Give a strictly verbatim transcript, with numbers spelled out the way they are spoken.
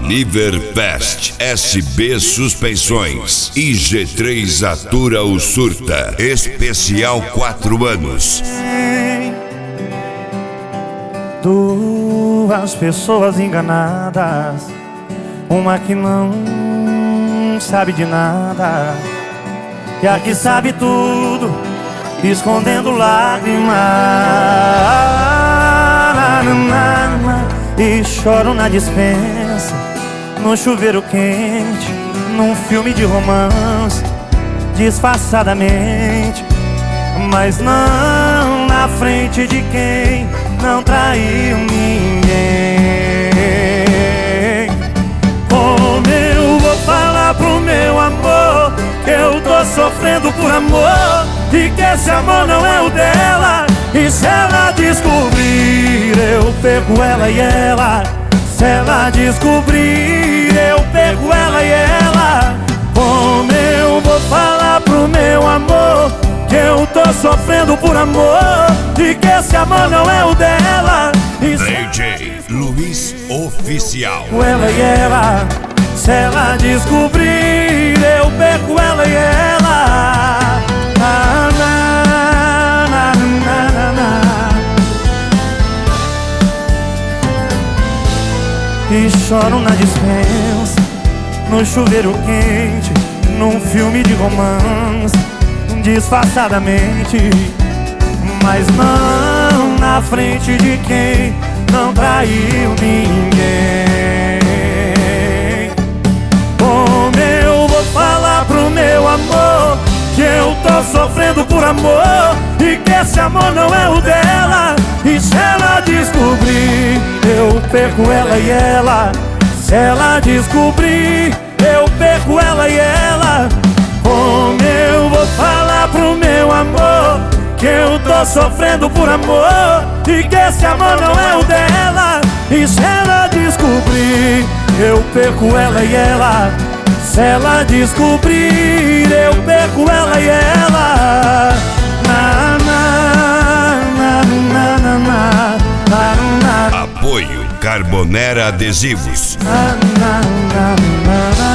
Niverfest, S B Suspensões e G três Atura o Surta. Especial quatro anos. Duas pessoas enganadas, uma que não sabe de nada e a que sabe tudo, escondendo lágrimas. E choro na dispensa, no chuveiro quente, num filme de romance, disfarçadamente, mas não na frente de quem não traiu ninguém. Como eu vou falar pro meu amor que eu tô sofrendo por amor e que esse amor não é o dela? E se ela descobrir, eu pego ela e ela. Se ela descobrir, eu pego ela e ela. Como eu vou falar pro meu amor que eu tô sofrendo por amor e que esse amor não é o dela? E D J Luiz Oficial. Ela e ela. Se ela descobrir, eu pego ela e ela. Na, na, na, na, na, na. E choro na dispensa, no chuveiro quente, num filme de romance, disfarçadamente, mas não na frente de quem não traiu ninguém. Como eu vou falar pro meu amor que eu tô sofrendo por amor e que esse amor não é o dela? E se ela descobrir, eu perco ela e ela. Se ela descobrir, eu perco ela e ela. Como eu vou falar pro meu amor que eu tô sofrendo por amor e que esse amor não é o dela? E se ela descobrir, eu perco ela e ela. Se ela descobrir, eu perco ela e ela. Na, na, na, na, na, na, na, na. Apoio Carbonera Adesivos. Na, na, na, na, na.